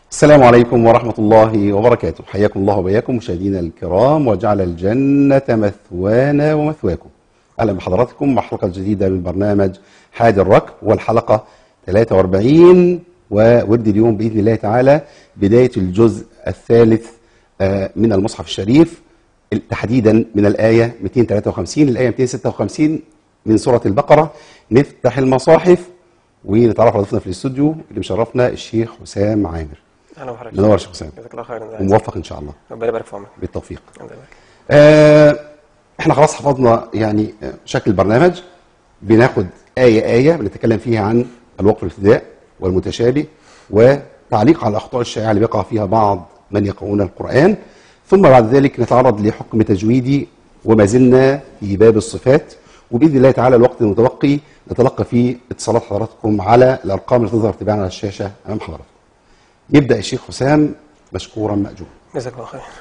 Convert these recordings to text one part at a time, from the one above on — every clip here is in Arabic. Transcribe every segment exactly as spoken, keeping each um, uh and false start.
السلام عليكم ورحمة الله وبركاته. حياكم الله وبياكم مشاهدينا الكرام، وجعل الجنة مثوانا ومثواكم. أهلا بحضراتكم مع حلقة جديدة من برنامج حاد الركب، والحلقة ثلاثة وأربعين، وورد اليوم بإذن الله تعالى بداية الجزء الثالث من المصحف الشريف، تحديدا من الآية مئتين وثلاثة وخمسين للآية مئتين وستة وخمسين من سورة البقرة. نفتح المصاحف ونتعرف على ضيفنا في الاستوديو اللي مشرفنا الشيخ حسام عامر. اهلا وحضرتك. منور يا شيخ حسام. جزاك الله خيرا. وموفق ان شاء الله. ربنا يبارك في عمرك. بالتوفيق. الله يبارك. آه احنا خلاص حفظنا يعني شكل البرنامج. بناخد آية آية بنتكلم فيها عن الوقف الابتداء والمتشابه، وتعليق على الأخطاء الشائعة اللي بيقع فيها بعض من يقرؤون القرآن، ثم بعد ذلك نتعرض لحكم تجويدي، وما زلنا في باب الصفات. وبإذن الله تعالى الوقت المتبقي نتلقى فيه اتصالات حضراتكم على الأرقام اللي تظهر تباعا على الشاشة أمام حضراتكم. يبدأ الشيخ حسام مشكورا مأجورا. جزاك الله خير.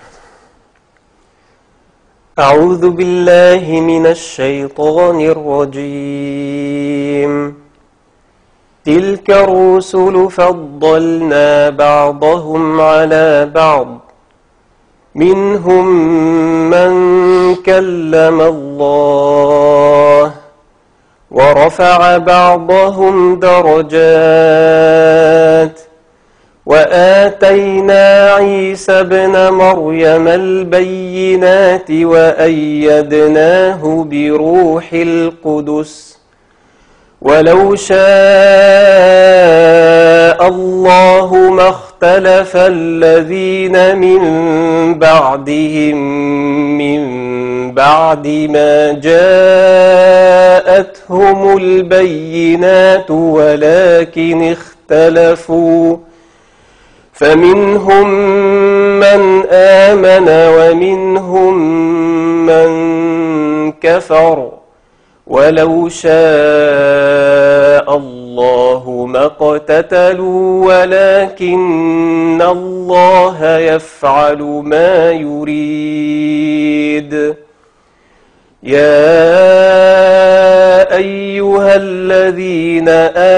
أعوذ بالله من الشيطان الرجيم. تلك الرسل فضلنا بعضهم على بعض، منهم من كلم الله ورفع بعضهم درجات، وآتينا عيسى ابن مريم البينات وأيدناه بروح القدس، ولو شاء الله ما اختلف الذين من بعدهم من بعد ما جاءتهم البينات ولكن اختلفوا، فمنهم من آمن ومنهم من كفر، ولو شاء الله ما اقتتلوا ولكن الله يفعل ما يريد. يا أيها الذين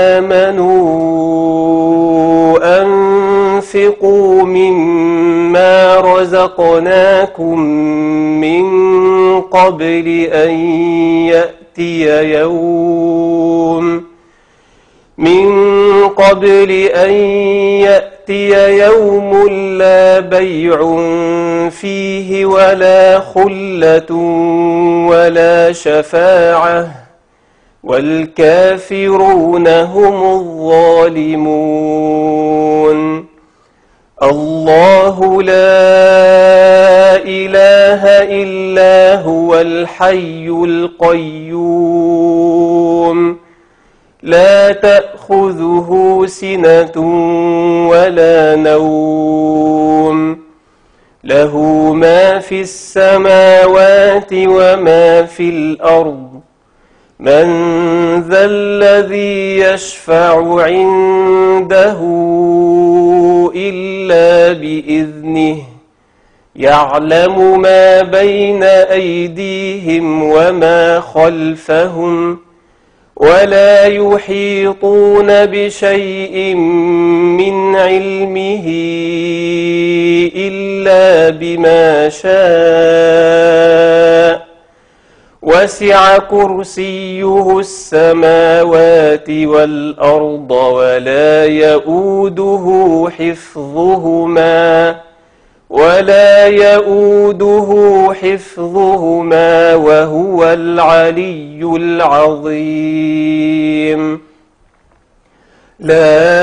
آمنوا أنفقوا مما رزقناكم من قبل أن يأتي يوم من قبل أن يأتي يوم لا بيع فيه ولا خلة ولا شفاعة، والكافرون هم الظالمون. الله لا إله إلا هو الحي القيوم، لا تأخذه سنة ولا نوم، له ما في السماوات وما في الأرض، من ذا الذي يشفع عنده إلا بإذنه، يعلم ما بين أيديهم وما خلفهم، ولا يحيطون بشيء من علمه إلا بما شاء، وسع كرسيه السماوات والأرض ولا يؤوده حفظهما ولا يؤوده حفظهما وهو العلي العظيم. لا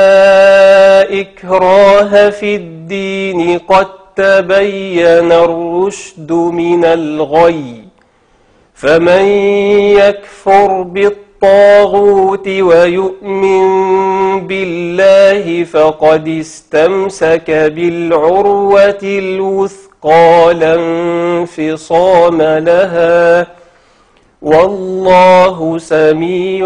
إكراه في الدين، قد تبين الرشد من الغي، فمن يكفر بالطاغوت ويؤمن بالله فقد استمسك بالعروة الوثقى لا انفصام لها، والله سميع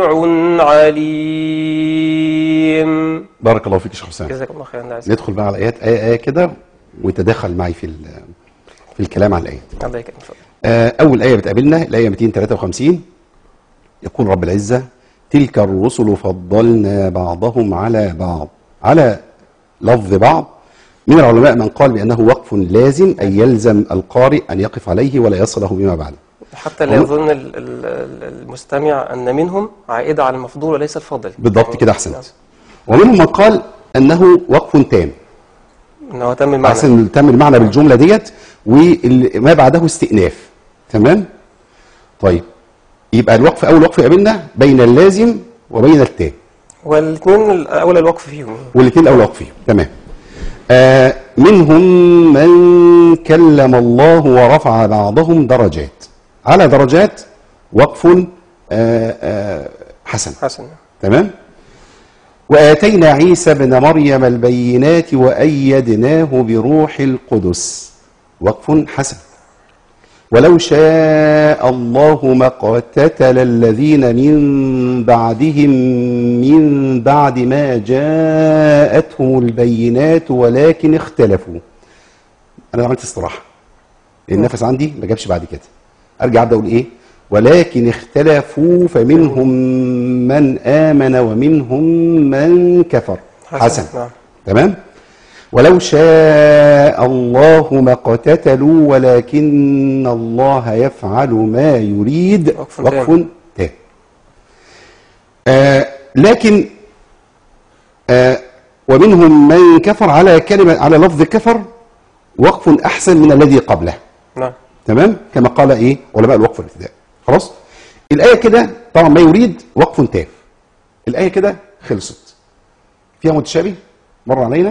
عليم. بارك الله فيك يا شيخ حسام. جزاك الله خيرا. ندخل بقى على ايات ايه ايه كده وتدخل معي في في الكلام عن الايات. الله يكرمك. اول ايه بتقابلنا الايه مئتين وثلاثة وخمسين، يقول رب العزه: تلك الرسل فضلنا بعضهم على بعض. على لفظ بعض. من العلماء من قال بأنه وقف لازم، أي يلزم القارئ أن يقف عليه ولا يصله بما بعده. حتى لا يظن ال- ال- المستمع أن منهم عائدة على المفضول وليس الفاضل. بالضبط يعني كده، أحسنت. ومنهم من قال أنه وقف تام، إن هو تم المعنى. أحسن، تم المعنى بالجملة ديت وما بعده استئناف. تمام. طيب، يبقى الوقف أول وقف قابلنا بين اللازم وبين التام، والاثنين أولى الوقف فيهم. والاثنين أول وقف فيهم. تمام. آه منهم من كلم الله ورفع بعضهم درجات. على درجات وقف آه آه حسن. حسن. تمام. وآتينا عيسى ابن مريم البينات وأيدناه بروح القدس. وقف حسن. ولو شاء الله ما اقتتل الذين من بعدهم من بعد ما جاءتهم البينات ولكن اختلفوا. أنا عملت استراحة لأن النفس عندي ما جابش بعد كده، أرجع أبدأ أقول إيه؟ ولكن اختلفوا فمنهم من آمن ومنهم من كفر. حسن, حسن. نعم. تمام. ولو شاء الله ما اقتتلوا ولكن الله يفعل ما يريد. وقف تام. آه لكن آه ومنهم من كفر على كلمة على لفظ كفر وقف أحسن من الذي قبله. نعم. تمام. كما قال إيه علماء الوقف الابتدائي. خلاص. الآية كده طبعا ما يريد وقف تام. الآية كده خلصت. فيها متشابه مر علينا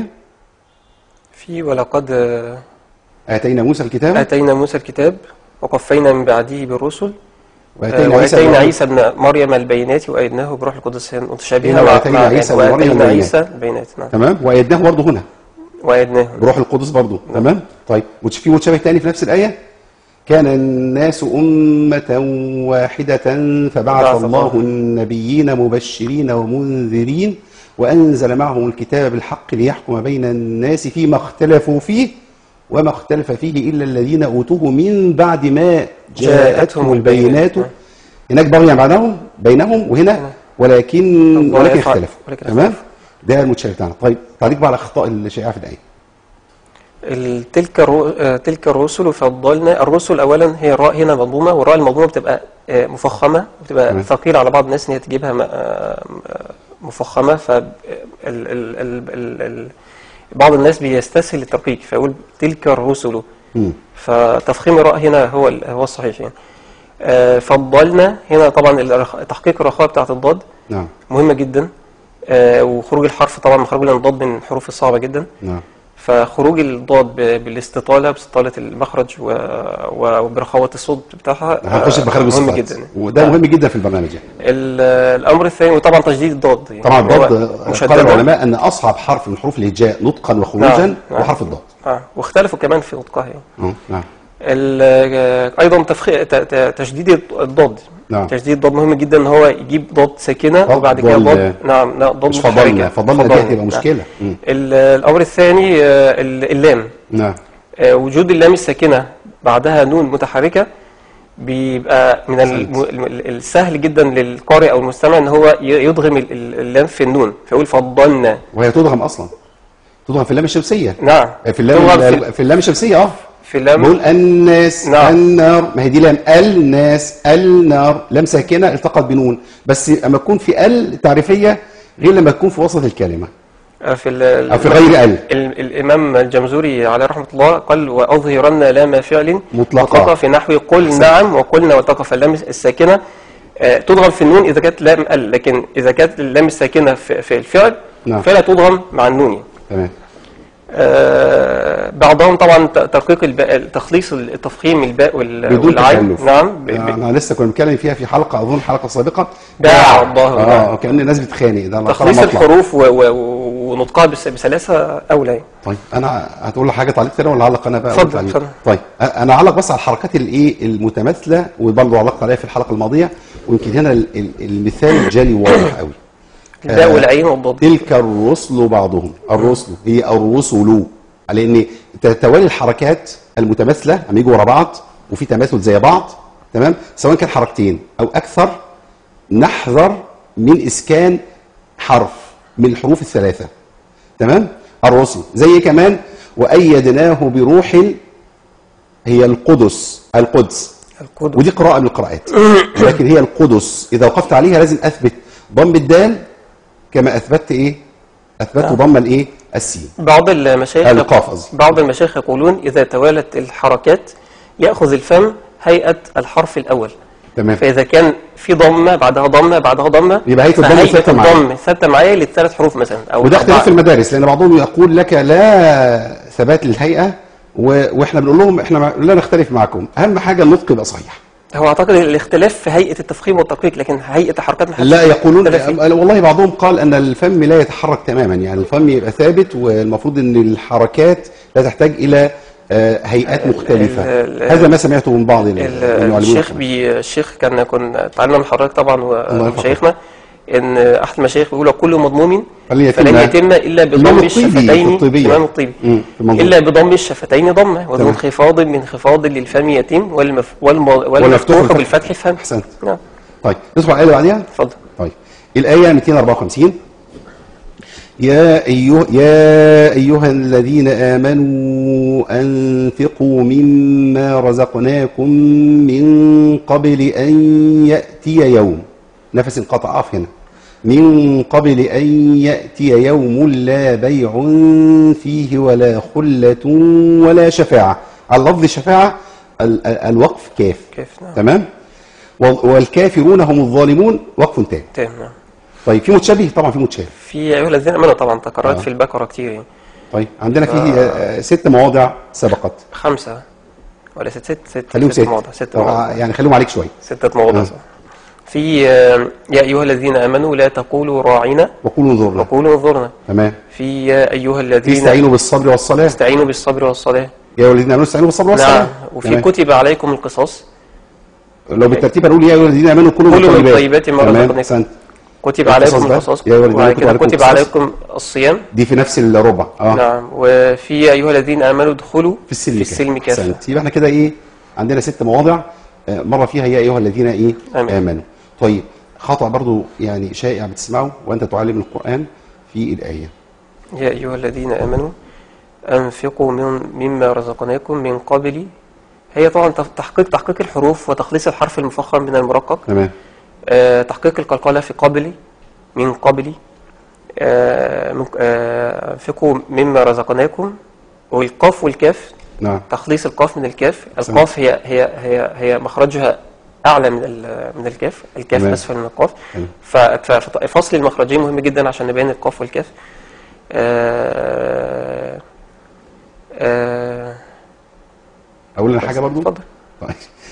في ولقد آتينا موسى الكتاب آتينا موسى الكتاب وقفينا من بعده بالرسل وآتينا, وآتينا عيسى ابن مريم البينات وأيدناه بروح القدس متشابهة. وآتينا عيسى ابن مريم عيسى البينات. نعم. تمام. وأيدناه برضه هنا وأيدناه بروح القدس برضه. تمام. طيب، في متشابه تاني في نفس الآية. كان الناس أمة واحدة فبعث الله النبيين مبشرين ومنذرين وأنزل معهم الكتاب بالحق ليحكم بين الناس فيما اختلفوا فيه وما اختلف فيه إلا الذين أوتوه من بعد ما جاءتهم البينات. هناك بغيا بعدهم بينهم، وهنا ولكن ولكن اختلفوا. تمام. ده المتشابه بتاعنا. طيب، تعليق بقى على الأخطاء الشائعة في الآية. تلك الرو... تلك الرسل فضلنا. الرسل اولا هي الراء هنا مضمومه، والراء المضمومه بتبقى مفخمه، بتبقى ثقيله على بعض الناس ان هي تجيبها مفخمه، ف ال... ال... ال... ال... بعض الناس بيستسهل الترقيق فيقول تلك الرسل، فتفخيم الراء هنا هو هو الصحيح يعني. فضلنا هنا طبعا تحقيق الرخاء بتاعت الضاد نعم مهمه جدا، وخروج الحرف طبعا مخرج الضاد من الحروف الصعبه جدا. نعم. فخروج الضاد بالاستطاله باستطاله المخرج وبرخاوه الصوت بتاعها هنخش بمخارج الصوت مهم جدا، وده مهم جدا في البرنامج يعني. الامر الثاني وطبعا تجديد الضاد يعني. طبعا الضاد قال العلماء ان اصعب حرف من حروف الهجاء نطقا وخروجا نعم. هو حرف الضاد. اه واختلفوا كمان في نطقها يعني. نعم. ايضا تفخي... تشديد الضاد. نعم. تشديد الضاد مهم جدا ان هو يجيب ضاد ساكنه وبعد كده ضاد نعم ضاد مش فضلنا فضلنا دي هتبقى مشكله. نعم. الامر الثاني اللام. نعم. وجود اللام الساكنه بعدها نون متحركه بيبقى من السهل جدا للقارئ او المستمع ان هو يدغم اللام في النون فيقول فضلنا، وهي تدغم اصلا، تدغم في اللام الشمسيه. نعم. في اللام في, في اللام الشمسيه اه في اللام بقول الناس. نعم. النار، ما هي دي لام الناس النار، لام ساكنه التقت بنون، بس اما تكون في ال تعريفيه غير لما تكون في وسط الكلمه في ال او في غير ال. الامام الجمزوري عليه رحمه الله قال واظهرن لام فعل مطلقه في نحو قل أحسن. نعم وقلنا والتقى. فاللام الساكنه تضغم في النون اذا كانت لام ال، لكن اذا كانت اللام الساكنه في الفعل نعم. فلا تضغم مع النون. تمام. آه بعضهم طبعا ترقيق الباء، تخليص التفخيم الباء والعين. نعم. ب... انا لسه كنا بنتكلم فيها في حلقه اظن حلقه سابقه باع الله. اه كأن الناس بتتخانق ده تخليص الحروف و... و... ونطقها بسلاسه اولى. طيب انا هتقول حاجه تعليق تاني ولا اعلق انا بقى؟ اتفضل اتفضل. طيب انا اعلق بس على الحركات الايه المتماثله وبرضه علقت عليها في الحلقه الماضيه، ويمكن هنا المثال جالي واضح قوي. الباء والعين والضاد. تلك الرسل بعضهم، الرسل هي الرسل، لان توالي الحركات المتماثله لما يجوا ورا بعض وفي تماثل زي بعض تمام، سواء كان حركتين او اكثر نحذر من اسكان حرف من الحروف الثلاثه. تمام. الرسل. زي كمان وأيدناه بروح ال- هي القدس القدس القدس. ودي قراءة من القراءات، لكن هي القدس. إذا وقفت عليها لازم أثبت ضم الدال كما أثبتت إيه؟ أثبتت نعم. ضم الإيه؟ السين. بعض المشايخ القاف قصدي. بعض المشايخ يقولون إذا توالت الحركات يأخذ الفم هيئة الحرف الأول. تمام. فإذا كان في ضمة بعدها ضمة بعدها ضمة يبقى هيئة الضم فهيئة ثابتة معايا. الضم ثابتة معايا للثلاث حروف مثلا أو وده اختلاف في أربعة. المدارس، لأن بعضهم يقول لك لا ثبات للهيئة، و... وإحنا بنقول لهم إحنا ما- لا نختلف معكم، أهم حاجة النطق يبقى صحيح. هو أعتقد الاختلاف في هيئة التفخيم والترقيق، لكن هيئة الحركات محدش لا يقولون اختلف فيه. والله بعضهم قال أن الفم لا يتحرك تماما، يعني الفم يبقى ثابت، والمفروض أن الحركات لا تحتاج إلى آه، هيئات مختلفة. ال- ال- هذا ما سمعته من بعض ال- ال- المعلمين. الشيخ بي الشيخ كان كنا تعلمنا من حضرتك طبعا الله يرحمه. ومشايخنا ان احد المشايخ بيقول كل مضموم فلن يتم فلن يتم الا الإمام بضم الطيبي في الشفتين. الطيبية. الامام الطيبي مم، في المنظومة. الا بضم الشفتين ضمه وذو تمام. انخفاض من انخفاض للفم يتم والمف والم- والمفتوح والمفتوح بالفتح. بالفتح فهم. أحسنت. نعم طيب ندخل على الآية اللي بعديها. اتفضل. طيب الآية مئتين وأربعة وخمسين. يا أيها يا أيها الذين آمنوا أنفقوا مما رزقناكم من قبل أن يأتي يوم، نفس انقطع أقف هنا، من قبل أن يأتي يوم لا بيع فيه ولا خلة ولا شفاعة. على لفظ الشفاعة ال- ال- الوقف كاف. كيف؟ نعم. تمام. وال- والكافرون هم الظالمون وقف تام. تمام. نعم. طيب في متشابه؟ طبعا في متشابه. في ايها الذين امنوا طبعا تكررت آه. في البقره كتير يعني. طيب عندنا فيه آه. ست مواضع سبقت. خمسه ولا ست ست ست خليهم ست ست. مواضع ست طب مواضع يعني خليهم عليك شويه. ستة مواضع آه. صح. في آه، يا أيها الذين آمنوا لا تقولوا راعنا وقولوا انظرنا. وقولوا انظرنا. تمام. في يا أيها في الذين استعينوا بالصبر والصلاه. استعينوا بالصبر والصلاة. يا ايها الذين امنوا استعينوا بالصبر والصلاه. نعم. وفي تمام. كتب عليكم القصاص. لو بالترتيب هنقول يا ايها الذين امنوا كلوا كلوا من من طيبات ما تمام. رزقناكم. احسنت. كتب القصص عليكم ده؟ القصاص يا أيها الذين وبعد كتب كده عليكم كتب القصاص. عليكم الصيام. دي في نفس الربع. اه نعم. وفي يا أيها الذين آمنوا ادخلوا في السلم في السلم كافة. احسنت. يبقى احنا كده ايه عندنا ست مواضع آه، مره فيها يا ايها الذين ايه آمين. امنوا. طيب خطأ برضو يعني شائع بتسمعه وانت تعلم القرآن في الآية. يا أيها الذين آمنوا أنفقوا من مما رزقناكم من قبل. هي طبعا تحقيق تحقيق الحروف وتخليص الحرف المفخم من المرقق. تمام. آه تحقيق القلقلة في قبل من قبل. آه من- آه، أنفقوا مما رزقناكم. والقاف والكاف نعم. تخليص القاف من الكاف. القاف هي هي هي هي مخرجها أعلى من ال- من الكاف. الكاف تمام. أسفل من القاف. حلو. ف- ففصل المخرجين مهم جدا عشان نبين القاف والكاف. آه آه أقول لنا حاجة برضو. اتفضل. طيب.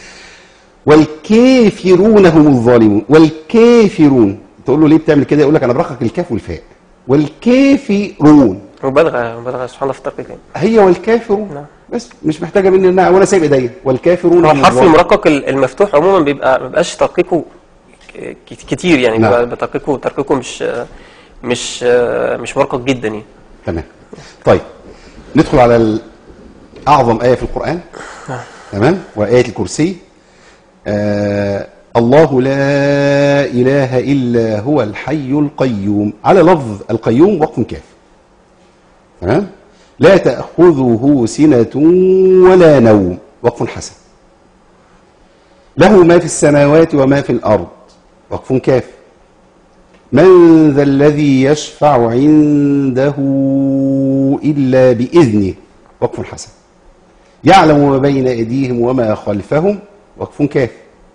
والكافرون هم الظالمون. والكافرون تقول له ليه بتعمل كده؟ يقول لك أنا برقق الكاف والفاء. والكافرون مبالغة مبالغة سبحان الله في الترقيق. هي والكافرون. نعم. بس مش محتاجة مني ان انا وانا سايب ايديا. والكافرون هو هم الحرف الظالمون. المرقق المفتوح عموما بيبقى ما بيبقاش ترقيقه ك- كتير يعني. نعم. بيبقى ترقيقه ترقيقه مش مش مش مرقق جدا يعني. تمام. طيب ندخل على ال- أعظم آية في القرآن. تمام. وآية الكرسي. آه الله لا إله إلا هو الحي القيوم. على لفظ القيوم وقف كاف. تمام. لا تأخذه سنة ولا نوم وقف حسن. له ما في السماوات وما في الأرض وقف كاف. من ذا الذي يشفع عنده إلا بإذنه وقف حسن. يعلم ما بين أيديهم وما خلفهم وقف كاف.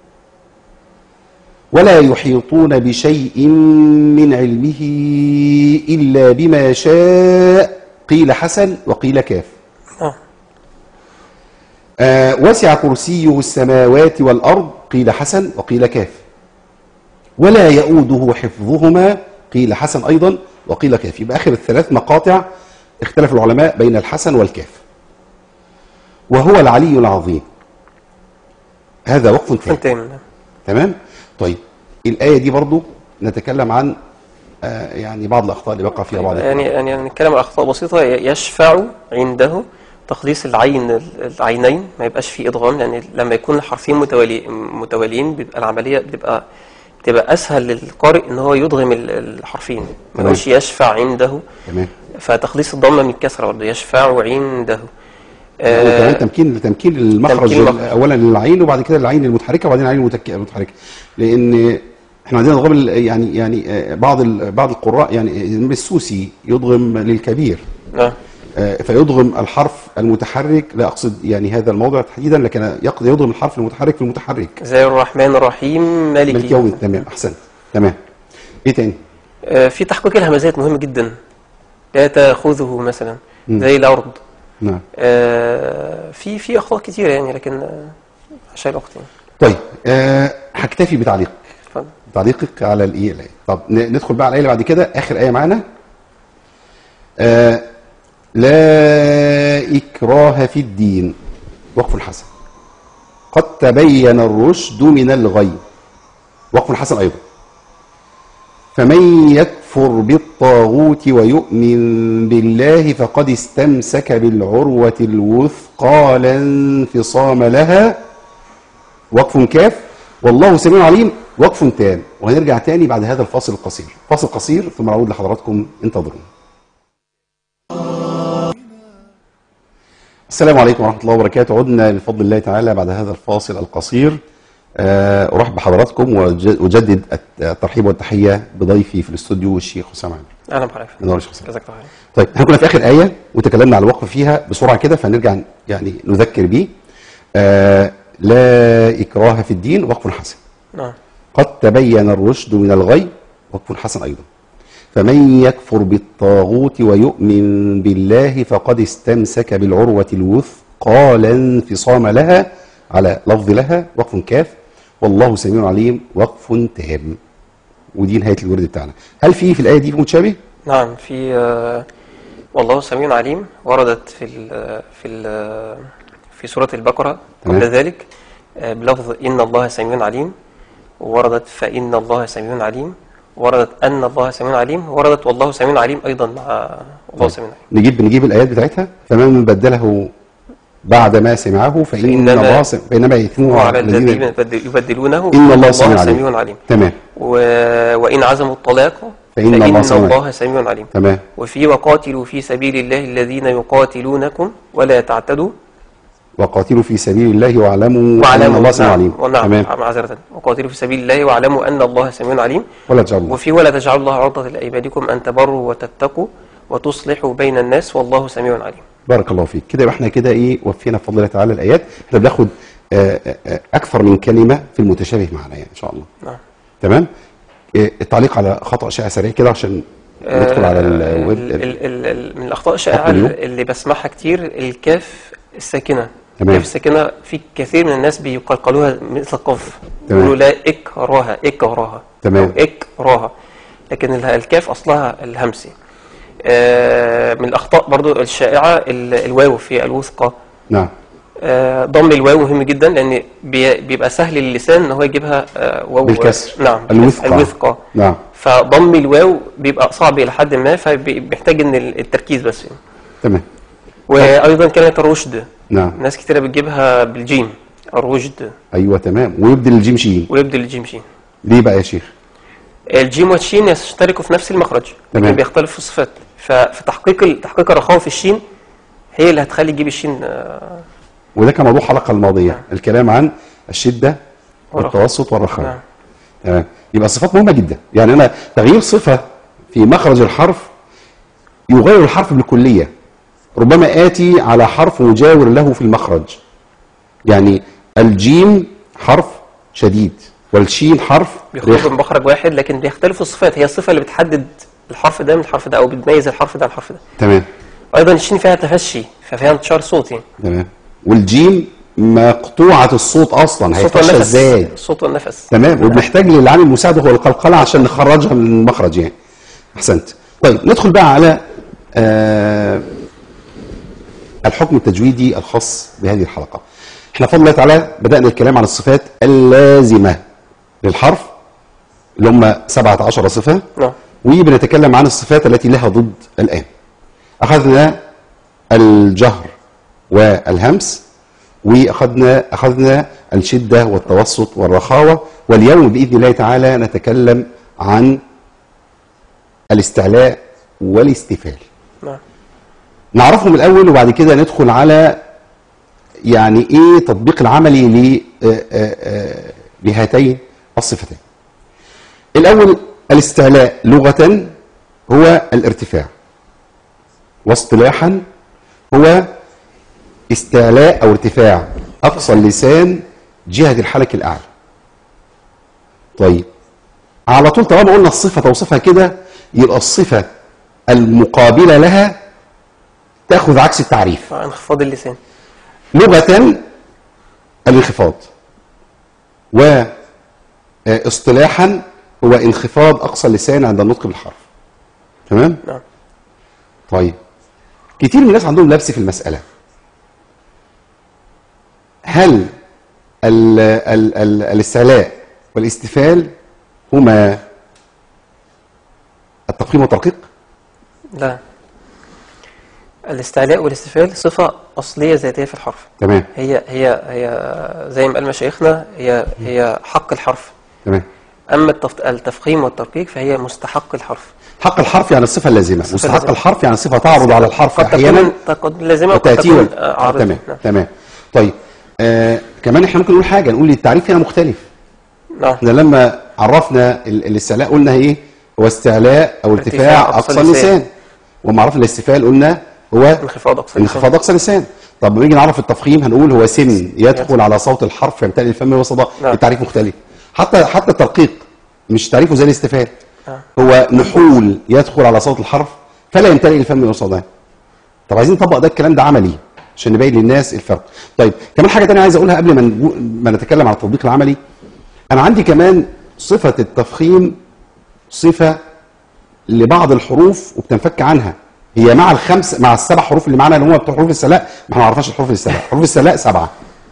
ولا يحيطون بشيء من علمه إلا بما شاء قيل حسن وقيل كاف. اه آه وسع كرسيه السماوات والأرض قيل حسن وقيل كاف. ولا يؤوده حفظهما قيل حسن أيضا وقيل كاف. يبقى آخر الثلاث مقاطع اختلف العلماء بين الحسن والكاف. وهو العلي العظيم. هذا وقف تام. فهمتين. تمام. طيب الآية دي برضو نتكلم عن آه يعني بعض الأخطاء اللي بقى فيها بعض يعني القراء. يعني نتكلم عن اخطاء بسيطه. يشفع عنده تخليص العين العينين ما يبقاش فيه ادغام، لان لما يكون حرفين متوالي متواليين بيبقى العمليه بتبقى بتبقى اسهل للقارئ ان هو يدغم ال- الحرفين. ما تمام. يقولش يشفع عنده. تمام. فتخليص الضمه من الكسره برضه يشفع عنده. آه كمان تمكين تمكين المخرج تمكين اولا للعين وبعد كده العين المتحركه وبعدين العين المتحركه، لان احنا عندنا ضغم يعني يعني بعض بعض القراء يعني السوسي يضغم للكبير اه فيضغم الحرف المتحرك، لا اقصد يعني هذا الموضوع تحديدا، لكن يقصد يضغم الحرف المتحرك في المتحرك زي الرحمن الرحيم مالك مالك يوم. تمام احسنت. تمام. ايه تاني؟ آه في تحقيق الهمزات مهم جدا، لا تاخذه مثلا م. زي الارض. نعم. آه في في اخطاء كتيره يعني، لكن آه عشان الوقت يعني. طيب آه هكتفي بتعليق اتفضل تعليقك على الايه الايه. طب ندخل بقى على الايه اللي بعد كده، اخر ايه معانا. آه لا إكراه في الدين، وقف حسن. قد تبين الرشد من الغي، وقف حسن أيضا. فمن يكفر بالطاغوت ويؤمن بالله فقد استمسك بالعروة الوثقى لا انفصام لها، وقف كاف. والله سميع عليم، وقف تام. وهنرجع تاني بعد هذا الفاصل القصير، فاصل قصير ثم نعود لحضراتكم، انتظرون. السلام عليكم ورحمة الله وبركاته. عدنا بفضل الله تعالى بعد هذا الفاصل القصير. أرحب بحضراتكم وأجدد الترحيب والتحية بضيفي في الاستوديو الشيخ حسام عامر. أهلا بحضرتك. منور يا شيخ حسام. جزاك الله خير. طيب احنا كنا في آخر آية وتكلمنا على الوقف فيها بسرعة كده، فنرجع يعني نذكر بيه. آه لا إكراه في الدين، وقف حسن. نعم. قد تبين الرشد من الغي، وقف حسن أيضا. فمن يكفر بالطاغوت ويؤمن بالله فقد استمسك بالعروة الوثقى لا انفصام لها، على لفظ لها، وقف كاف. والله سميع عليم، وقف تام. ودي نهاية الورد بتاعنا. هل في في الآية دي متشابه؟ نعم، في آه والله سميع عليم وردت في ال في ال في سورة البقرة قبل ذلك آه بلفظ إن الله سميع عليم، ووردت فإن الله سميع عليم، وردت أن الله سميع عليم، وردت والله سميع عليم أيضا مع الله سميع عليم. نجيب نجيب الآيات بتاعتها. فمن بدله بعد ما سمعه فإن الله فإنما يثمه على الذين يبدلونه إن الله سميع عليم. سميع عليم. تمام. و... وإن عزموا الطلاق فإن, فإن الله سميع, الله سميع عليم. تمام. وفي وقاتلوا في سبيل الله الذين يقاتلونكم ولا تعتدوا، وقاتلوا في سبيل الله واعلموا أن الله سميع عليم. نعم، معذرة. وقاتلوا في سبيل الله واعلموا أن الله سميع عليم. ولا تجعلوا وفي ولا تجعلوا الله عرضة لأيمانكم أن تبروا وتتقوا وتصلحوا بين الناس والله سميع عليم. بارك الله فيك. كده يبقى احنا كده ايه وفينا بفضل الله تعالى الآيات. احنا بناخد أكثر من كلمة في المتشابه معنا يعني إن شاء الله. نعم. تمام. التعليق على خطأ شائع سريع كده عشان ندخل على الويب. من الأخطاء الشائعة اللي بسمعها كتير الكاف الساكنة. تمام. الكاف الساكنة في كثير من الناس بيقلقلوها مثل القاف، يقولوا لا اكراها اكراها تمام اكراها، لكن الكاف أصلها الهمسي. آه من الأخطاء برضو الشائعة الواو في الوثقى. نعم. آه ضم الواو مهم جدا، لأن بيبقى سهل للسان ان هو يجيبها آه واو بالكسر. نعم الوثقى. الوثقى. نعم. فضم الواو بيبقى صعب إلى حد ما، فبيحتاج ان التركيز بس يعني. تمام. وأيضا كلمة الرشد. نعم. ناس كتيرة بتجيبها بالجيم، الرشد. أيوة تمام. ويبدل الجيم شين. ويبدل الجيم شين. ليه بقى يا شيخ؟ الجيم والشين يشتركوا في نفس المخرج، لكن بيختلف في الصفات. ففي تحقيق تحقيق الرخاوة في الشين هي اللي هتخلي تجيب الشين. آه وده كان موضوع الحلقة الماضية. نعم. الكلام عن الشدة والتوسط والرخاوة. نعم. تمام. يبقى صفات مهمة جدا. يعني أنا تغيير صفة في مخرج الحرف يغير الحرف بالكلية. ربما آتي على حرف مجاور له في المخرج. يعني الجيم حرف شديد والشين حرف بيخرج من مخرج واحد، لكن بيختلف الصفات. هي الصفة اللي بتحدد الحرف ده من الحرف ده، أو بتميز الحرف ده عن الحرف ده. تمام. أيضا الشين فيها تفشي، ففيها انتشار صوتي. تمام. والجيم مقطوعة الصوت أصلا، هيتفشى ازاي؟ الصوت والنفس. تمام. وبنحتاج للعامل المساعد هو القلقلة عشان نخرجها من المخرج يعني. أحسنت. طيب ندخل بقى على آه الحكم التجويدي الخاص بهذه الحلقة. احنا بفضل الله تعالى بدأنا الكلام عن الصفات اللازمة للحرف اللي هم سبعة عشر صفة. نعم. وبنتكلم عن الصفات التي لها ضد الآن. أخذنا الجهر والهمس، وأخذنا أخذنا الشدة والتوسط والرخاوة، واليوم بإذن الله تعالى نتكلم عن الاستعلاء والاستفال. نعم. نعرفهم الاول وبعد كده ندخل على يعني ايه تطبيق العملي ل لهاتين الصفتين. الاول الاستعلاء لغة هو الارتفاع، واصطلاحا هو استعلاء او ارتفاع اقصى اللسان جهة الحلق الاعلى. طيب على طول طالما قلنا الصفة توصفها كده يبقى الصفة المقابلة لها تاخذ عكس التعريف. انخفاض اللسان لغة الانخفاض، واصطلاحا هو انخفاض اقصى اللسان عند النطق بالحرف. تمام؟ نعم. طيب كتير من الناس عندهم لبس في المسألة. هل ال ال ال الاستعلاء والاستفال هما التفخيم والترقيق؟ لا، الاستعلاء والاستفال صفة أصلية ذاتية في الحرف. تمام. هي هي هي زي ما قال مشايخنا هي هي حق الحرف. تمام. أما التفخيم والترقيق فهي مستحق الحرف. حق الحرف يعني الصفة اللازمة، مستحق اللازمة. الحرف يعني صفة تعرض على الحرف قد أحيانا تكون لازمة وقد تكون عارضة. تمام. تمام. طيب آه كمان احنا ممكن نقول حاجة، نقول التعريف هنا مختلف. نعم. احنا لما عرفنا الاستعلاء قلنا ايه؟ هو استعلاء او ارتفاع, ارتفاع اقصى اللسان. وما عرفنا الاستفال قلنا هو انخفاض اقصى انخفاض اقصى اللسان. طب لما نيجي نعرف التفخيم هنقول هو سن يدخل على صوت الحرف فيمتلئ الفم وصدى. نعم. التعريف مختلف. حتى حتى الترقيق مش تعريفه زي الاستفال. نعم. هو نحول يدخل على صوت الحرف فلا يمتلئ الفم وصدى. طب عايزين نطبق ده الكلام ده عملي عشان نبين للناس الفرق. طيب كمان حاجه ثانيه عايز اقولها قبل ما ما نتكلم على التطبيق العملي. انا عندي كمان صفه التفخيم صفه لبعض الحروف وبتنفك عنها. هي مع الخمس مع السبع حروف اللي معانا اللي هم بتوع حروف السلاء، ما احنا ما عرفناش الحروف السلاء. حروف السلاء سبعه.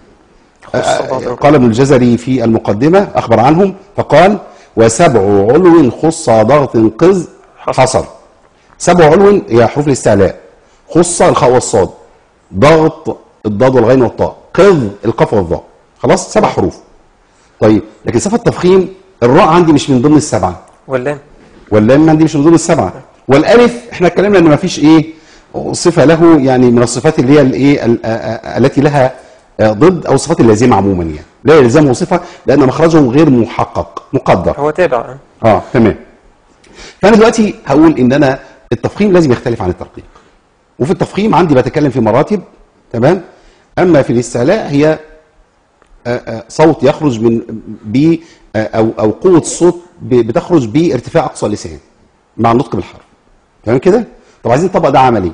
قال ابن الجزري في المقدمه اخبر عنهم فقال: وسبع علو خص ضغط قز حصر. سبع علو هي حروف الاستعلاء، خص الخاء والصاد، ضغط الضاد والغين والطاء، قذ القاف والظاء. خلاص سبع حروف. طيب لكن صفه التفخيم الراء عندي مش من ضمن السبعه، واللام واللام عندي مش من ضمن السبعه، والالف احنا اتكلمنا ان ما فيش ايه صفه له يعني من الصفات اللي هي الايه التي لها ضد او الصفات اللازمه عموما، يعني لا يلزمه صفه لان مخرجه غير محقق مقدر. هو تابع. اه تمام. فانا دلوقتي هقول ان انا التفخيم لازم يختلف عن الترقيق. وفي التفخيم عندي بتكلم في مراتب. تمام. اما في الاستعلاء هي صوت يخرج من ب او او قوه الصوت بتخرج بارتفاع اقصى اللسان مع النطق بالحرف. تمام كده؟ طب عايزين نطبق ده عملي.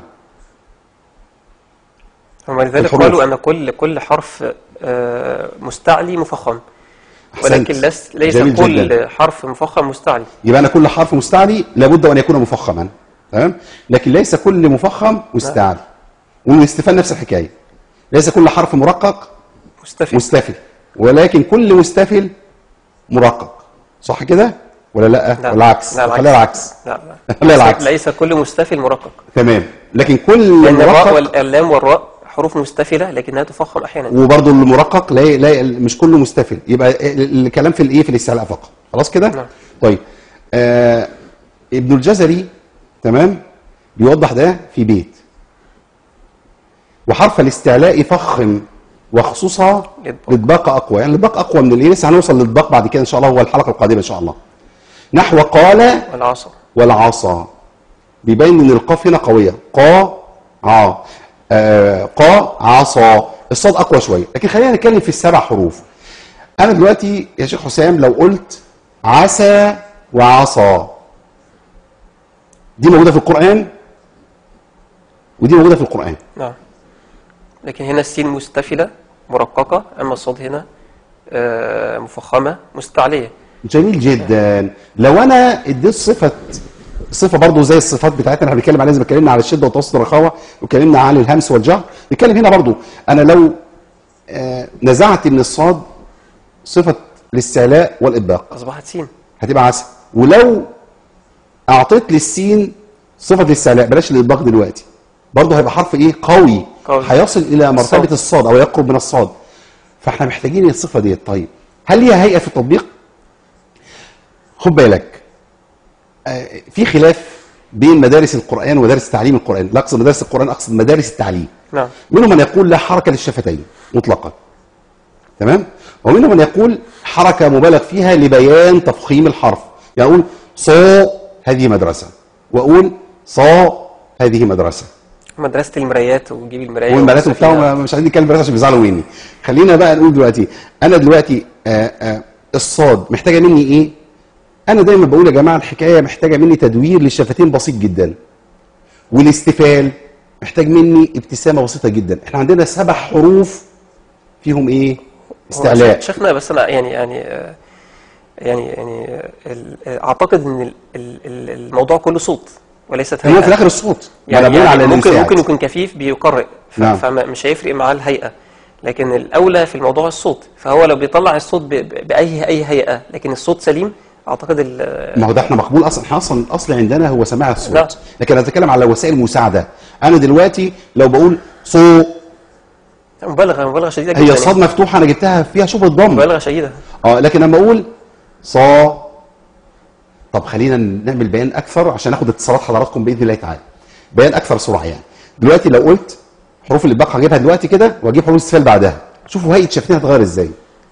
ولذلك قالوا ان كل كل حرف مستعلي مفخم، ولكن ليس كل جداً. حرف مفخم مستعلي. يبقى انا كل حرف مستعلي لابد ان يكون مفخما. تمام؟ لكن ليس كل مفخم مستعلي. والاستفال نفس الحكايه. ليس كل حرف مرقق مستفل مستفل، ولكن كل مستفل مرقق. صح كده؟ ولا لا؟ لا. ولا العكس؟ لا خليها العكس. لا لا لا العكس. ليس كل مستفل مرقق. تمام. لكن كل لأن مرقق الراء واللام والراء حروف مستفله لكنها تفخم احيانا. وبرضه المرقق لا لا مش كله مستفل، يبقى الكلام في الايه في الاستعلاء فقط. خلاص كده؟ نعم. طيب آه ابن الجزري تمام بيوضح ده في بيت. وحرف الاستعلاء فخم وخصوصها للضاق اقوى، يعني الضاق اقوى من الايه، لسه هنوصل للضاق بعد كده ان شاء الله، هو الحلقه القادمه ان شاء الله. نحو قال والعصا والعصا بيبين ان القاف هنا قويه. قا ع آه قا عصا. الصاد اقوى شويه، لكن خلينا نتكلم في السبع حروف. انا دلوقتي يا شيخ حسام لو قلت عسى وعصا، دي موجوده في القران ودي موجوده في القران. نعم. لكن هنا السين مستفله مرققه، اما الصاد هنا آه مفخمه مستعليه. جميل جدا. لو انا اديت صفه صفه برضه زي الصفات بتاعتنا احنا بنتكلم عليها، زي ما اتكلمنا على الشده وتوسط الرخاوه واتكلمنا عن الهمس والجهر، نتكلم هنا برضه انا لو آه نزعت من الصاد صفه الاستعلاء والاطباق اصبحت سين هتبقى عسى. ولو اعطيت للسين صفه الاستعلاء بلاش الاطباق دلوقتي، برضه هيبقى حرف ايه قوي هيصل الى مرتبه الصاد. الصاد او يقرب من الصاد. فاحنا محتاجين الصفه ديت. طيب هل ليها هيئه في التطبيق؟ خد بالك آه في خلاف بين مدارس القرآن ومدارس تعليم القرآن، لا أقصد مدارس القرآن، أقصد مدارس التعليم. نعم. منهم من يقول لا حركة للشفتين مطلقا، تمام؟ ومنهم من يقول حركة مبالغ فيها لبيان تفخيم الحرف، يعني أقول صا هذه مدرسة، وأقول صا هذه مدرسة. مدرسة المرايات وجيب المرايات والمرايات وبتاع، مش عايزين نتكلم عشان بيزعلوا مني. خلينا بقى نقول دلوقتي، أنا دلوقتي آآ آآ الصاد محتاجة مني إيه؟ أنا دايما بقول يا جماعة الحكاية محتاجة مني تدوير للشفتين بسيط جدا. والاستفال محتاج مني ابتسامة بسيطة جدا. احنا عندنا سبع حروف فيهم إيه؟ استعلاء. شيخنا بس أنا يعني يعني يعني يعني أعتقد إن الموضوع كله صوت وليست هيئة. هو في الآخر الصوت. يعني, يعني, يعني ممكن ممكن يكون كفيف بيقرئ، نعم. فمش هيفرق معاه الهيئة، لكن الأولى في الموضوع الصوت. فهو لو بيطلع الصوت بأي أي هيئة لكن الصوت سليم، أعتقد ما هو ده احنا مقبول أصلا. احنا أصلا الأصل عندنا هو سماع الصوت، نعم. لكن أنا أتكلم على وسائل مساعدة. أنا دلوقتي لو بقول صو، مبالغة مبالغة شديدة جدا. هي صاد مفتوحة أنا جبتها فيها شبه الضم، مبالغة شديدة. اه لكن لما أقول صا، طب خلينا نعمل بيان أكثر عشان ناخد اتصالات حضراتكم بإذن الله تعالى. بيان أكثر سرعة يعني. دلوقتي لو قلت حروف اللي بقى هجيبها دلوقتي كده وأجيب حروف الاستفال بعدها، شوفوا هيئة شفتين هتغير إزاي.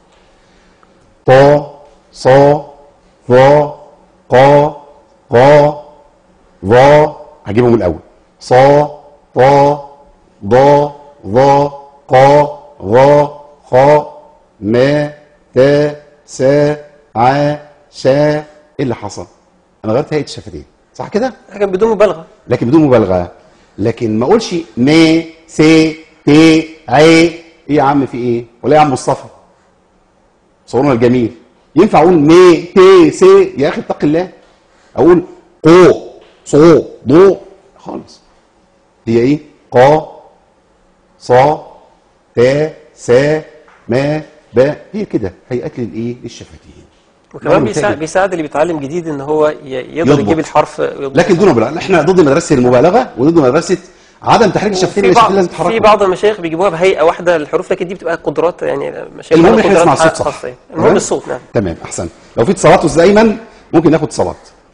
طا صا ظا قا قا ظا، هجيبهم الأول. صا طا ضا ظا قا غا خا ما تا سا ع شا. ايه اللي حصل؟ انا غيرت هيئه الشفتين، صح كده؟ لكن بدون مبالغه. لكن بدون مبالغه. لكن ما اقولش م س ت ع. ايه يا عم في ايه؟ ولا يا عم مصطفى؟ صورنا الجميل. ينفع اقول م ت س؟ يا اخي اتق الله. اقول قو صو ضو خالص. هي ايه؟ قا صا تا سا ما با. هي كده هيئات للايه؟ للشفتين. وكمان بيساعد بيساعد اللي بيتعلم جديد ان هو يقدر يضبط. يجيب الحرف يضبط. لكن دون مبالغه. احنا ضد مدرسه المبالغه وضد مدرسه عدم تحريك الشفتين. الشفتين لازم تتحركوا. في بعض المشايخ بيجيبوها بهيئه واحده الحروف، لكن دي بتبقى قدرات يعني مشايخ. المهم احنا نسمع الصوت صح. المهم الصوت. نعم تمام احسن. لو في اتصالات دايما ممكن ناخد اتصالات.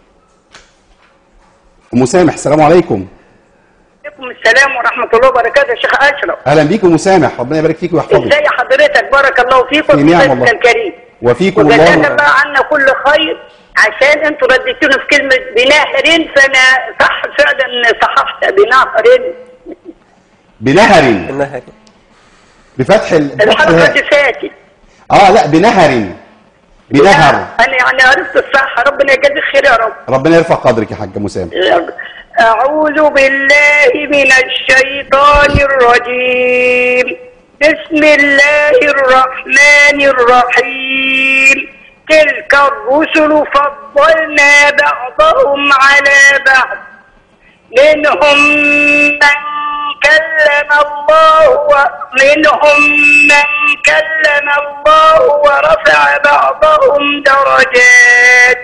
ام سامح السلام عليكم. وعليكم السلام ورحمه الله وبركاته يا شيخ اشرف. اهلا بيك ام سامح، ربنا يبارك فيك ويحفظك. ازي حضرتك؟ بارك الله فيك وفي ضيفك الكريم. وفيكم الله. وجزاك الله عنا كل خير، عشان انتوا رديتوني في كلمه بنهر، فانا صح فعلا صححت بنهر. بنهر بنهر بفتح الحركه اللي فاتت. اه لا بنهر بنهر. انا يعني عرفت الصح، ربنا يجازيك خير يا رب. ربنا يرفع قدرك يا حاجه مسام. اعوذ بالله من الشيطان الرجيم. بسم الله الرحمن الرحيم. تلك الرسل فضلنا بعضهم على بعض، منهم من كلم الله ومنهم من كلم الله ورفع بعضهم درجات،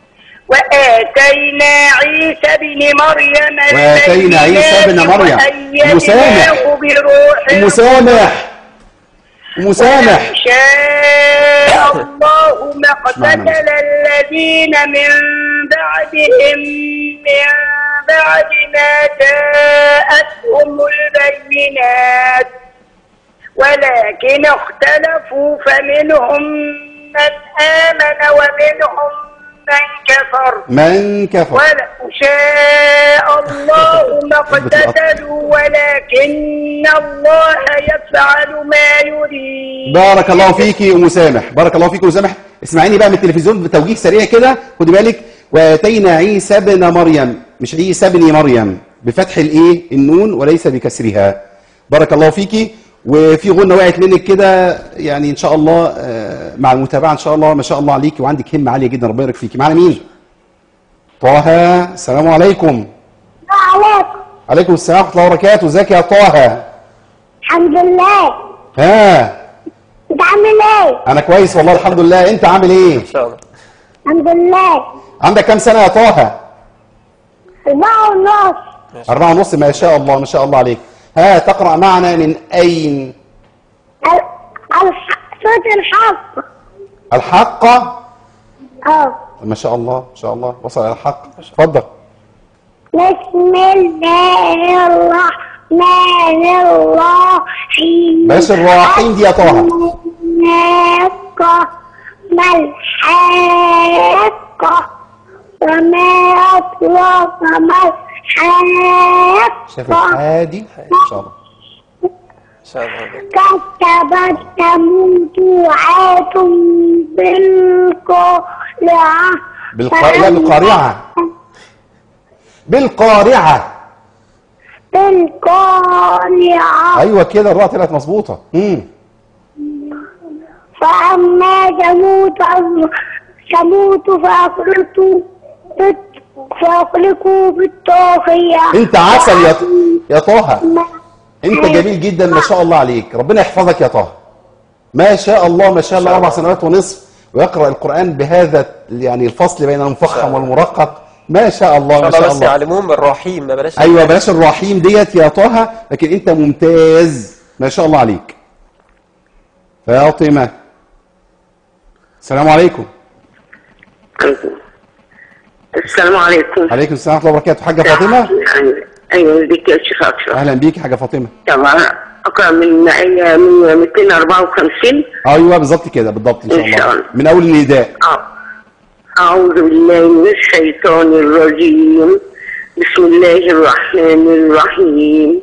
وآتينا عيسى بن مريم وآتينا عيسى بن مريم مسامح مسامح مسامح شاء الله ما اقتتل الذين من بعدهم من بعد ما جاءتهم البينات، ولكن اختلفوا فمنهم من آمن ومنهم من كفر من كفر ولو شاء الله ما اقتتلوا ولكن الله يفعل ما يريد. بارك الله فيكي ام سامح، بارك الله فيكي ام سامح. اسمعيني بقى من التلفزيون بتوجيه سريع كده، خدي بالك. واتينا عيسى ابن مريم، مش عيسى ابن مريم، بفتح الايه النون وليس بكسرها. بارك الله فيكي. وفي غنه وقعت منك كده يعني ان شاء الله مع المتابعه ان شاء الله. ما شاء الله عليكي وعندك همه عاليه جدا، ربنا يبارك فيكي. معانا مين؟ طه. السلام عليكم. وعليكم. عليكم السلام ورحمه الله وبركاته. ازيك يا طه؟ الحمد لله. ها انت عامل ايه؟ انا كويس والله الحمد لله. انت عامل ايه؟ ان شاء الله. الحمد لله. عندك كام سنه يا طه؟ أربعة ونص. أربعة ونص ما شاء الله ما شاء الله عليك. ها تقرأ معنا من أين؟ سورة الحق. الحق؟ اه ما شاء الله ما شاء الله وصل إلى الحق. اتفضل. بسم الله الرحمن الرحيم. بلاش الراحين دي يا طه. الحاقة ما الحاقة وما أدراك ما الحاقة. شايف الحادي ان شاء الله. كتبت ثمود وعاد بالقارعة. بالقارعة لا بالقارعة بالقارعة بالقارعة. ايوه كده الراء طلعت مظبوطة. امم فأما ثمود ثمود فأغرقوا فأغرقوا بالطاغية. انت عسل يا يا طه، انت جميل جدا ما شاء الله عليك، ربنا يحفظك يا طه. ما شاء الله ما شاء الله، اربع سنوات ونصف ويقرأ القرآن بهذا يعني الفصل بين المفخم والمرقق. ما شاء الله ما شاء الله. بس يعلموهم الرحيم ما بلاش. ايوه بلاش الرحيم ديت يا طه، لكن انت ممتاز ما شاء الله عليك. فاطمة السلام عليكم. السلام عليكم. عليكم السلام ورحمة الله وبركاته. حاجة فاطمة؟ ايوه بك يا شيخ أشرف. اهلا بيك يا حاجة فاطمة. طبعا اقرا من آية من مئتين وأربعة وخمسين. ايوه بالظبط كده بالضبط ان شاء الله. إن شاء الله. من اول النداء. اه أعوذ بالله من الشيطان الرجيم. بسم الله الرحمن الرحيم.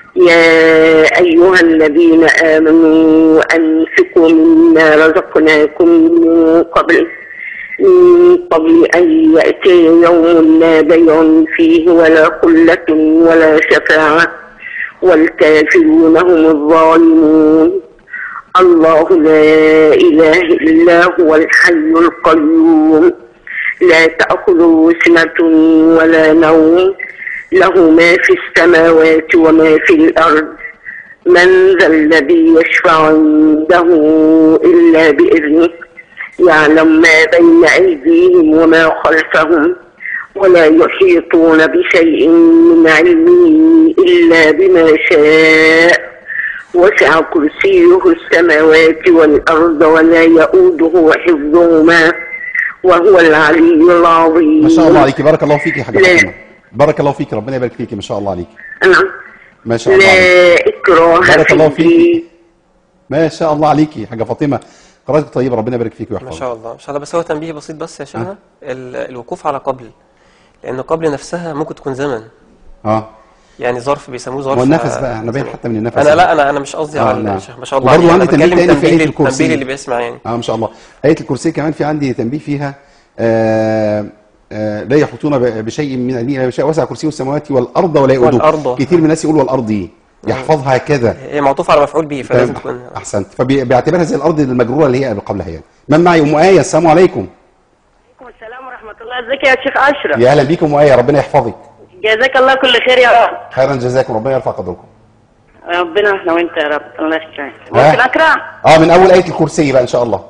يا أيها الذين آمنوا أنفقوا مما رزقناكم من قبل من قبل أن يأتي يوم لا بيع فيه ولا خلة ولا شفاعة والكافرون هم الظالمون. الله لا إله إلا هو الحي القيوم لا تأخذه سنة ولا نوم له ما في السماوات وما في الأرض من ذا الذي يشفع عنده إلا بإذنه يعلم ما بين أيديهم وما خلفهم ولا يحيطون بشيء من علمه إلا بما شاء وسع كرسيه السماوات والأرض ولا يؤوده حفظهما وهو العلي العظيم. ما شاء الله عليك، بارك الله فيك يا حاجة فاطمة. بارك الله فيك، ربنا يبارك فيك، ما شاء الله عليك. نعم ما شاء الله لا إكراه بارك الله في فيك. ما شاء الله عليك يا حاجة فاطمة، قراءتك طيبة، ربنا يبارك فيك ويحفظك. ما شاء الله ما شاء الله. بس هو تنبيه بسيط بس يا شيخنا، الوقوف على قبل، لأن قبل نفسها ممكن تكون زمن. اه يعني ظرف بيسموه ظرف. والنفس بقى انا باين حتى من النفس. انا لا انا انا مش قصدي آه على نعم. الشيخ ما شاء الله وبرضه عليه. عندي تنبيه تاني في آية الكرسي. التنبيه اللي بيسمع يعني. اه ما شاء الله. آية الكرسي كمان في عندي تنبيه فيها آه آه لا يحيطون بشيء من علمه بشيء وسع كرسيه السماوات والارض ولا يؤوده. كتير من الناس يقول والارض يحفظها كذا. هي معطوفه على مفعول به فلازم تكون. احسنت. فبيعتبرها زي الارض المجروره اللي هي قبلها يعني. من معي ام آية؟ السلام عليكم. وعليكم السلام ورحمة الله. ازيك يا شيخ أشرف؟ يا اهلا بيكم ام آية، ربنا يحفظك. جزاك الله كل خير يا رب. خيرا جزاكم، ربنا يرفع قدركم. ربنا احنا وانت يا رب. الله يخليك. ممكن اقرا؟ اه من اول آية الكرسي بقى ان شاء الله.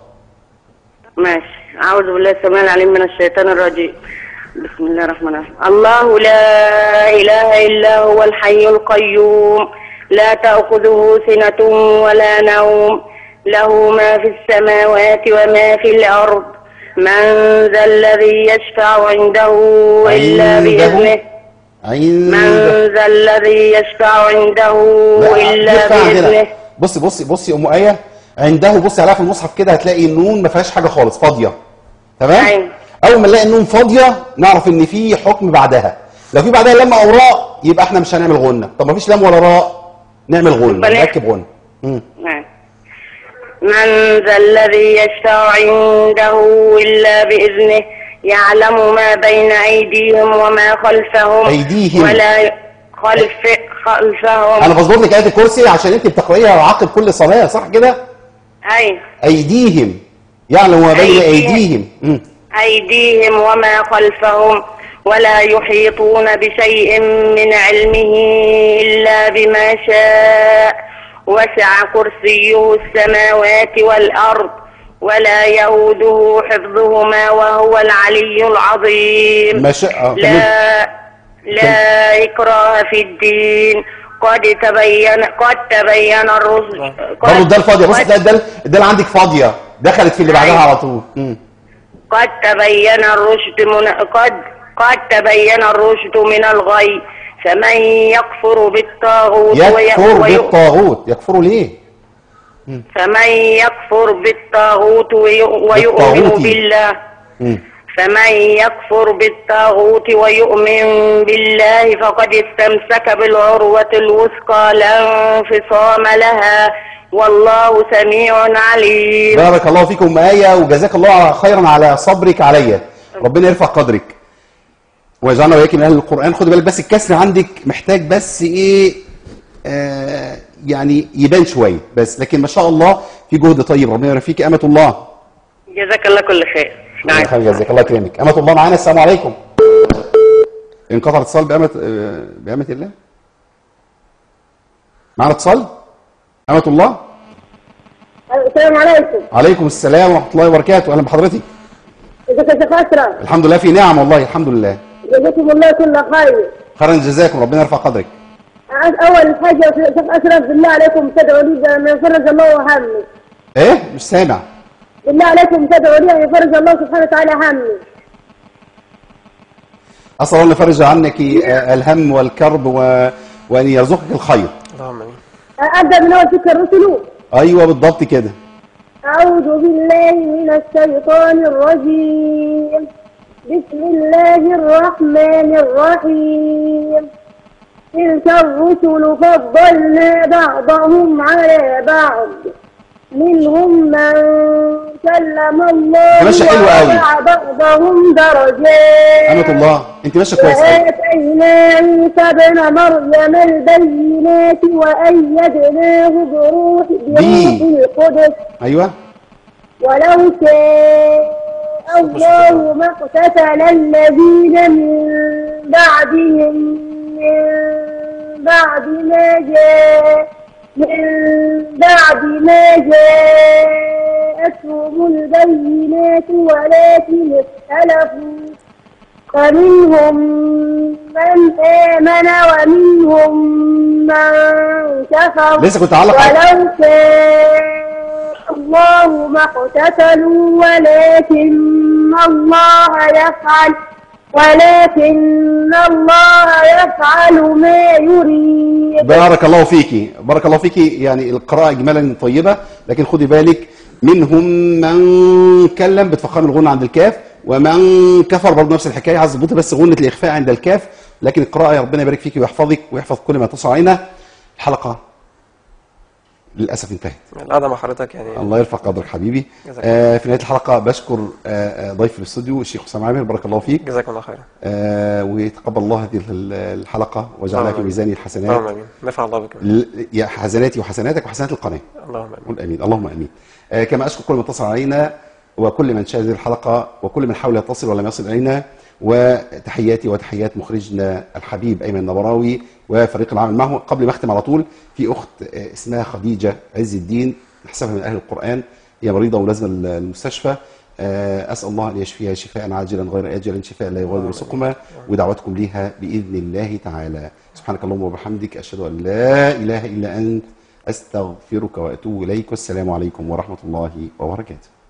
ماشي. اعوذ بالله السميع العليم من الشيطان الرجيم. بسم الله الرحمن الرحيم. الله لا اله الا هو الحي القيوم لا تأخذه سنة ولا نوم له ما في السماوات وما في الأرض من ذا الذي يشفع عنده إلا بإذنه من ذا الذي يشفع عنده إلا بإذنه. بصي بصي بصي ام آية، عنده بصي عليها في المصحف كده هتلاقي النون ما فيهاش حاجه خالص، فاضيه. تمام؟ أي. اول ما نلاقي النون فاضيه نعرف ان في حكم بعدها. لو في بعدها لام او راء يبقى احنا مش هنعمل غنه. طب ما فيش لام ولا راء نعمل غنه، نركب غنه. من ذا الذي يشفع عنده إلا بإذنه يعلم ما بين أيديهم وما خلفهم أيديهم ولا خلف خلفهم. أنا بظبط لك آية الكرسي عشان أنت بتقرأيها عقب كل صلاة، صح كده؟ أي. أيديهم يعلم ما بين أيديهم أيديهم, أيديهم وما خلفهم ولا يحيطون بشيء من علمه إلا بما شاء وسع كرسيه السماوات والأرض ولا يؤوده حفظهما وهو العلي العظيم. ما شاء لا لا إكراه في الدين قد تبين قد تبين الرشد. برضه ده الفاضية، بص ده ده ده اللي عندك فاضية دخلت في اللي بعدها على طول. قد تبين الرشد من قد قد تبين الرشد من الغي فمن يكفر بالطاغوت يكفر وي- بالطاغوت. يكفر ليه؟ فمن يكفر بالطاغوت وي- ويؤمن بالطاغوت. بالله مم. فمن يكفر بالطاغوت ويؤمن بالله فقد استمسك بالعروة الوثقى لا انفصام لها والله سميع عليم. بارك الله فيكم آية، وجزاك الله خيرا على صبرك عليا. ربنا يرفع قدرك ويجعلنا وإياك من أهل القرآن. خد بالك بس الكسر عندك محتاج بس إيه آه يعني يبان شوية بس، لكن ما شاء الله في جهد طيب. ربنا يبارك فيك أمة الله. جزاك الله كل خير. الله يخليك، جزاك الله يكرمك. أمة الله معانا. السلام عليكم. انقطع الاتصال بأمة آه بأمة الله. معانا اتصال؟ أمة الله. السلام عليكم. عليكم السلام ورحمة الله وبركاته. أهلا بحضرتك. ازيك يا شيخ اشرف؟ الحمد لله في نعم والله، الحمد لله. جزاكم الله كل خير. خيرا جزاكم، ربنا يرفع قدرك. اول حاجه يا شيخ اشرف بالله عليكم تدعوا لي ان يفرج الله همي. ايه مش سامع. بالله عليكم تدعوا لي ان يفرج الله سبحانه وتعالى همي. أسأل الله أن يفرج عنك آه، الهم والكرب و... وأن يرزقك الخير. اللهم امين. ابدا من اول تلك الرسل. أيوة بالضبط كده. أعوذ بالله من الشيطان الرجيم. بسم الله الرحمن الرحيم. تلك الرسل فضلنا بعضهم على بعض منهم من كلم الله ماشي حلو قوي. ورفع بعضهم درجات. أمة الله أنت ماشية كويس قوي. وآتينا عيسى ابن مريم البينات وأيدناه بروح بروح القدس. أيوة. ولو شاء الله ما اقتتل الذين من بعدهم من بعد ما جاء من بعد ما جاءتهم البينات ولكن اختلفوا فمنهم من آمن ومنهم من كفر. لسه كنت هعلق على- ولو شاء الله ما اقتتلوا ولكن الله يفعل ولكن الله يفعل ما يريد. بارك الله فيكي، بارك الله فيكي. يعني القراءة إجمالا طيبة، لكن خدي بالك منهم من كلم بتفخم الغنة عند الكاف، ومن كفر برضه نفس الحكاية. عايز تظبطي بس غنة الإخفاء عند الكاف، لكن القراءة يا ربنا يبارك فيكي ويحفظك ويحفظ كل ما تصل علينا. الحلقة للأسف انتهت. القعده مع حضرتك يعني الله يرفع قدرك حبيبي. جزاك آه في نهاية الحلقة بشكر آه آه ضيف الاستوديو الشيخ حسام عامر، بارك الله فيك. جزاكم الله خيرا. آه ويتقبل الله هذه الحلقة وجعلها في آمين. ميزان اللهم الحسنات. امين. نفع الله بكم. ل- يا حسناتي وحسناتك وحسنات القناة. اللهم امين. قل امين. اللهم امين. آه كما اشكر كل من اتصل علينا وكل من شاهد هذه الحلقه وكل من حاول يتصل ولم يصل الينا، وتحياتي وتحيات مخرجنا الحبيب ايمن النبراوي وفريق العمل معه. قبل ما اختم على طول، في اخت آه اسمها خديجه عز الدين، نحسبها من اهل القران، هي مريضه ولازمه المستشفى. آه اسال الله ان يشفيها شفاء عاجلا غير اجل، شفاء لا يغادر سقما، ودعوتكم ليها باذن الله تعالى. سبحانك اللهم وبحمدك، اشهد ان لا اله الا انت، أستغفرك وأتوب إليك، والسلام عليكم ورحمة الله وبركاته.